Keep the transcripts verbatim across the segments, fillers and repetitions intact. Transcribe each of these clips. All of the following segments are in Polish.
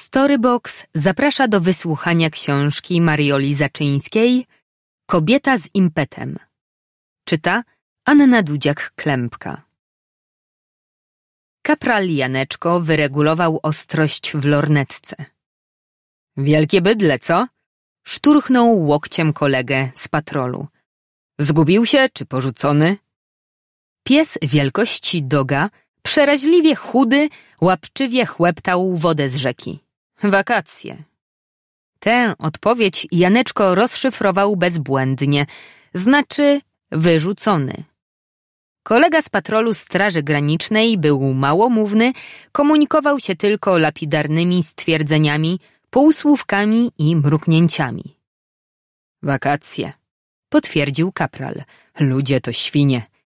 Storybox zaprasza do wysłuchania książki Marioli Zaczyńskiej Kobieta z impetem. Czyta Anna Dudziak-Klempka. Kapral Janeczko wyregulował ostrość w lornetce. Wielkie bydle, co? Szturchnął łokciem kolegę z patrolu. Zgubił się czy porzucony? Pies wielkości doga, przeraźliwie chudy, łapczywie chłeptał wodę z rzeki. Wakacje. Tę odpowiedź Janeczko rozszyfrował bezbłędnie, znaczy wyrzucony. Kolega z patrolu Straży Granicznej był małomówny, komunikował się tylko lapidarnymi stwierdzeniami, półsłówkami i mruknięciami. Wakacje, potwierdził kapral. Ludzie to świnie.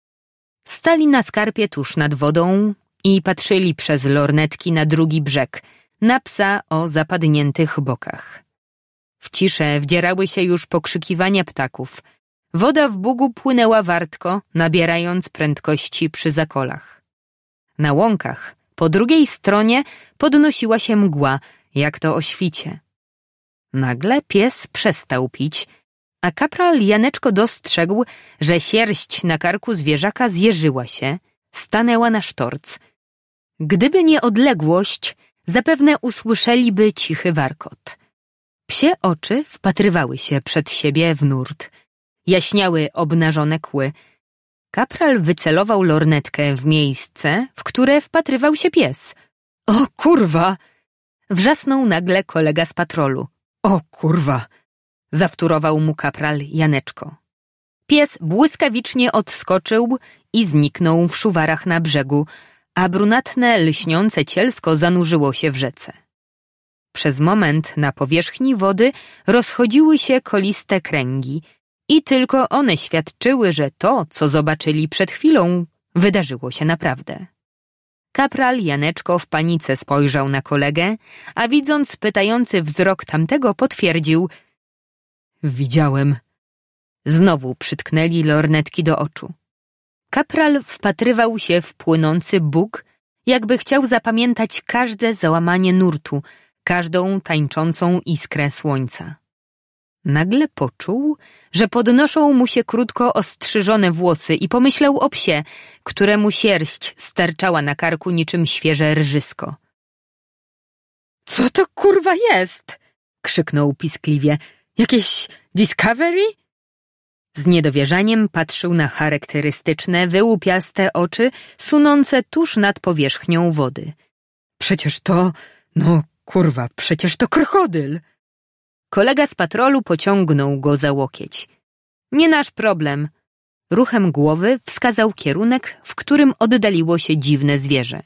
Stali na skarpie tuż nad wodą i patrzyli przez lornetki na drugi brzeg, na psa o zapadniętych bokach. W ciszę wdzierały się już pokrzykiwania ptaków. Woda w bugu płynęła wartko, nabierając prędkości przy zakolach. Na łąkach, po drugiej stronie, podnosiła się mgła, jak to o świcie. Nagle pies przestał pić, a kapral Janeczko dostrzegł, że sierść na karku zwierzaka zjeżyła się, stanęła na sztorc. Gdyby nie odległość, zapewne usłyszeliby cichy warkot. Psie oczy wpatrywały się przed siebie w nurt. Jaśniały obnażone kły. Kapral wycelował lornetkę w miejsce, w które wpatrywał się pies. O kurwa! Wrzasnął nagle kolega z patrolu. O kurwa! Zawtórował mu kapral Janeczko. Pies błyskawicznie odskoczył i zniknął w szuwarach na brzegu, a brunatne, lśniące cielsko zanurzyło się w rzece. Przez moment na powierzchni wody rozchodziły się koliste kręgi i tylko one świadczyły, że to, co zobaczyli przed chwilą, wydarzyło się naprawdę. Kapral Janeczko w panice spojrzał na kolegę, a widząc pytający wzrok tamtego potwierdził: widziałem. Znowu przytknęli lornetki do oczu. Kapral wpatrywał się w płynący bóg, jakby chciał zapamiętać każde załamanie nurtu, każdą tańczącą iskrę słońca. Nagle poczuł, że podnoszą mu się krótko ostrzyżone włosy i pomyślał o psie, któremu sierść sterczała na karku niczym świeże rżysko. Co to kurwa jest? Krzyknął piskliwie. Jakieś Discovery? Z niedowierzaniem patrzył na charakterystyczne, wyłupiaste oczy sunące tuż nad powierzchnią wody. Przecież to, no kurwa, przecież to krokodyl. Kolega z patrolu pociągnął go za łokieć. Nie nasz problem. Ruchem głowy wskazał kierunek, w którym oddaliło się dziwne zwierzę.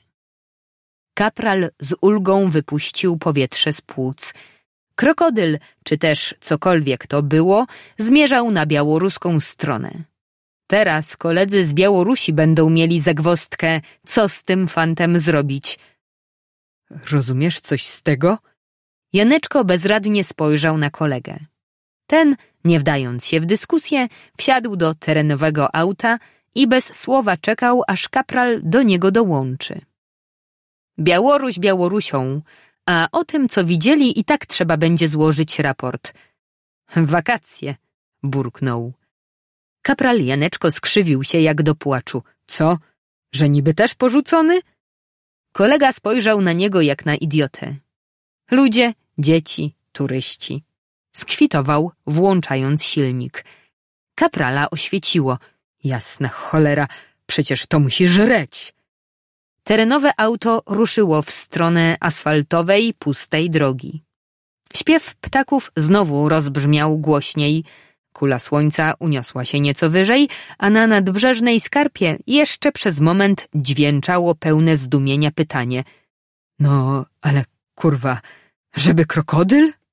Kapral z ulgą wypuścił powietrze z płuc. Krokodyl, czy też cokolwiek to było, zmierzał na białoruską stronę. Teraz koledzy z Białorusi będą mieli zagwozdkę, co z tym fantem zrobić. Rozumiesz coś z tego? Janeczko bezradnie spojrzał na kolegę. Ten, nie wdając się w dyskusję, wsiadł do terenowego auta i bez słowa czekał, aż kapral do niego dołączy. Białoruś Białorusią, a o tym, co widzieli, i tak trzeba będzie złożyć raport. Wakacje, burknął. Kapral Janeczko skrzywił się jak do płaczu. Co? Że niby też porzucony? Kolega spojrzał na niego jak na idiotę. Ludzie, dzieci, turyści. Skwitował, włączając silnik. Kaprala oświeciło. Jasna cholera, przecież to musi żreć. Terenowe auto ruszyło w stronę asfaltowej, pustej drogi. Śpiew ptaków znowu rozbrzmiał głośniej. Kula słońca uniosła się nieco wyżej, a na nadbrzeżnej skarpie jeszcze przez moment dźwięczało pełne zdumienia pytanie. No, ale kurwa, żeby krokodyl?